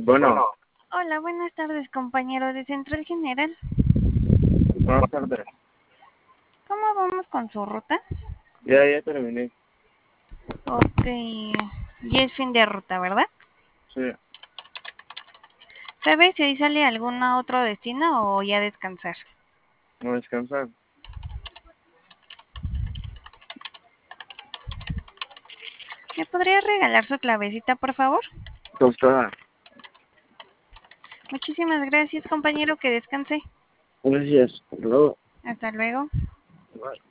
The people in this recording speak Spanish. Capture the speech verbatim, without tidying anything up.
Bueno, Hola, buenas tardes, compañero de Central General. buenas tardes. ¿Cómo vamos con su ruta? Ya, ya terminé. Ok, ya es fin de ruta, ¿verdad? Sí, ¿Sabe si hoy sale algún otro destino o ya descansar? no descansar. ¿Me podría regalar su clavecita, por favor? Tostada. Muchísimas gracias, compañero, que descanse. Gracias. Hasta luego. Hasta luego. Igual.